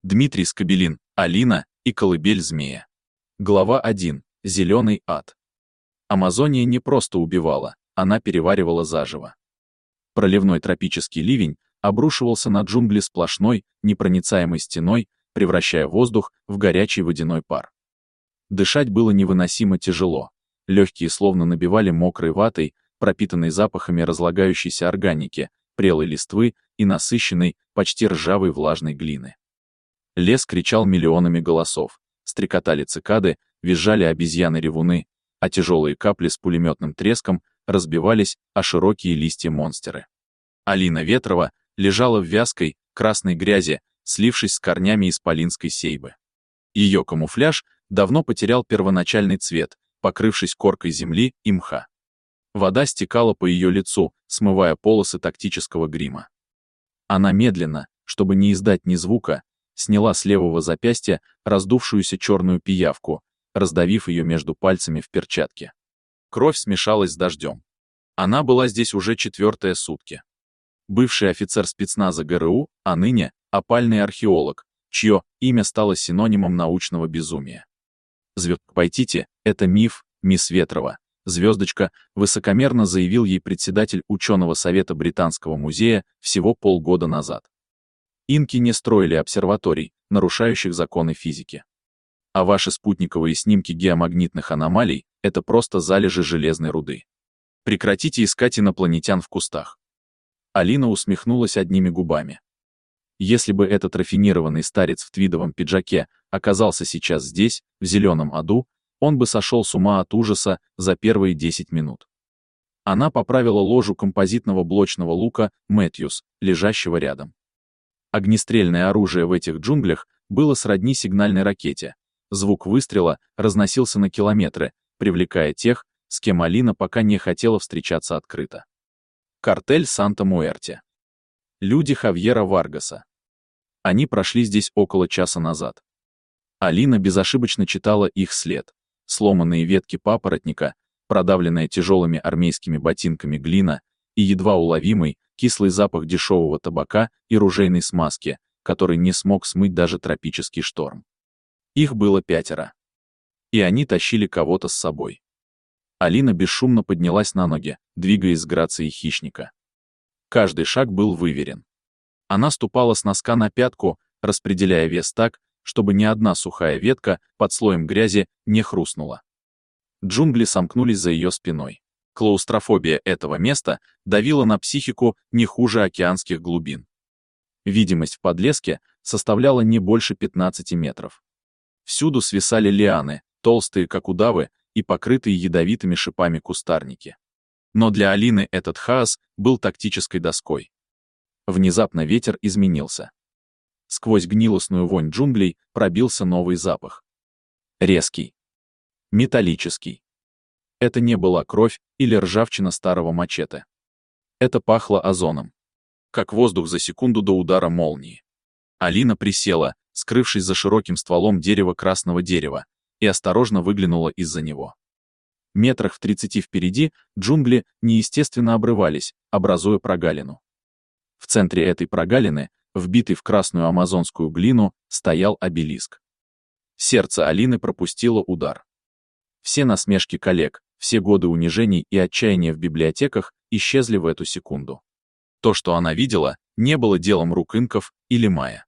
Дмитрий Скобелин, Алина и колыбель змея. Глава 1. Зеленый ад. Амазония не просто убивала, она переваривала заживо. Проливной тропический ливень обрушивался на джунгли сплошной, непроницаемой стеной, превращая воздух в горячий водяной пар. Дышать было невыносимо тяжело. Легкие словно набивали мокрой ватой, пропитанной запахами разлагающейся органики, прелой листвы и насыщенной, почти ржавой влажной глины. Лес кричал миллионами голосов, стрекотали цикады, визжали обезьяны-ревуны, а тяжелые капли с пулеметным треском разбивались о широкие листья-монстеры. Алина Ветрова лежала в вязкой, красной грязи, слившись с корнями исполинской сейбы. Ее камуфляж давно потерял первоначальный цвет, покрывшись коркой земли и мха. Вода стекала по ее лицу, смывая полосы тактического грима. Она медленно, чтобы не издать ни звука, сняла с левого запястья раздувшуюся черную пиявку, раздавив ее между пальцами в перчатке. Кровь смешалась с дождем. Она была здесь уже 4-е сутки. Бывший офицер спецназа ГРУ, а ныне опальный археолог, чье имя стало синонимом научного безумия. «Пойдите, это миф, мисс Ветрова», звездочка, высокомерно заявил ей председатель ученого совета Британского музея всего полгода назад. Инки не строили обсерваторий, нарушающих законы физики. А ваши спутниковые снимки геомагнитных аномалий — это просто залежи железной руды. Прекратите искать инопланетян в кустах. Алина усмехнулась одними губами. Если бы этот рафинированный старец в твидовом пиджаке оказался сейчас здесь, в зеленом аду, он бы сошел с ума от ужаса за первые 10 минут. Она поправила ложу композитного блочного лука Мэтьюс, лежащего рядом. Огнестрельное оружие в этих джунглях было сродни сигнальной ракете. Звук выстрела разносился на километры, привлекая тех, с кем Алина пока не хотела встречаться открыто. Картель Санта-Муэрте. Люди Хавьера Варгаса. Они прошли здесь около часа назад. Алина безошибочно читала их след. Сломанные ветки папоротника, продавленная тяжелыми армейскими ботинками глина и едва уловимый, кислый запах дешевого табака и ружейной смазки, который не смог смыть даже тропический шторм. Их было 5. И они тащили кого-то с собой. Алина бесшумно поднялась на ноги, двигаясь с грацией хищника. Каждый шаг был выверен. Она ступала с носка на пятку, распределяя вес так, чтобы ни одна сухая ветка под слоем грязи не хрустнула. Джунгли сомкнулись за ее спиной. Клаустрофобия этого места давила на психику не хуже океанских глубин. Видимость в подлеске составляла не больше 15 метров. Всюду свисали лианы, толстые, как удавы, и покрытые ядовитыми шипами кустарники. Но для Алины этот хаос был тактической доской. Внезапно ветер изменился. Сквозь гнилостную вонь джунглей пробился новый запах. Резкий. Металлический. Это не была кровь или ржавчина старого мачете. Это пахло озоном. Как воздух за секунду до удара молнии. Алина присела, скрывшись за широким стволом красного дерева, и осторожно выглянула из-за него. Метрах в 30 впереди джунгли неестественно обрывались, образуя прогалину. В центре этой прогалины, вбитый в красную амазонскую глину, стоял обелиск. Сердце Алины пропустило удар. Все насмешки коллег, все годы унижений и отчаяния в библиотеках исчезли в эту секунду. То, что она видела, не было делом рук инков или майя.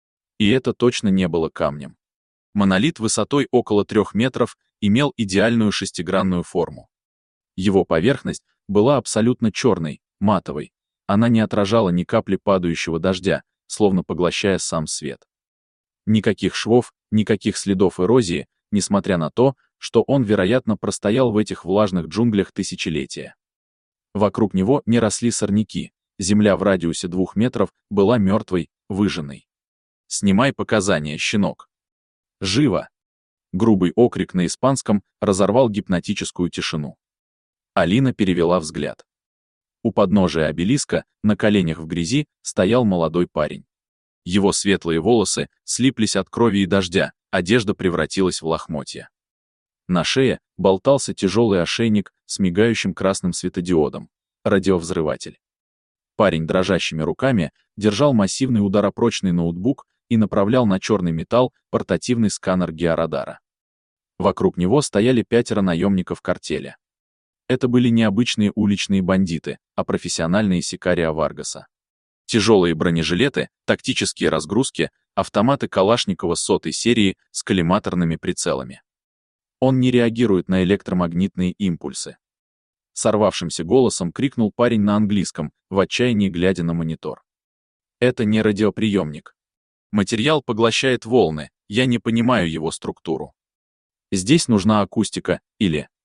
И это точно не было камнем. Монолит высотой около 3 метров имел идеальную шестигранную форму. Его поверхность была абсолютно черной, матовой. Она не отражала ни капли падающего дождя, словно поглощая сам свет. Никаких швов, никаких следов эрозии, несмотря на то, что он, вероятно, простоял в этих влажных джунглях тысячелетия. Вокруг него не росли сорняки, земля в радиусе 2 метров была мертвой, выжженной. «Снимай показания, щенок!» «Живо!» Грубый окрик на испанском разорвал гипнотическую тишину. Алина перевела взгляд. У подножия обелиска, на коленях в грязи, стоял молодой парень. Его светлые волосы слиплись от крови и дождя, одежда превратилась в лохмотья. На шее болтался тяжелый ошейник с мигающим красным светодиодом, радиовзрыватель. Парень дрожащими руками держал массивный ударопрочный ноутбук, и направлял на черный металл портативный сканер георадара. Вокруг него стояли 5 наемников картеля. Это были не обычные уличные бандиты, а профессиональные сикария Варгаса. Тяжелые бронежилеты, тактические разгрузки, автоматы Калашникова 100-й серии с коллиматорными прицелами. Он не реагирует на электромагнитные импульсы. Сорвавшимся голосом крикнул парень на английском, в отчаянии глядя на монитор. Это не радиоприемник. Материал поглощает волны, я не понимаю его структуру. Здесь нужна акустика или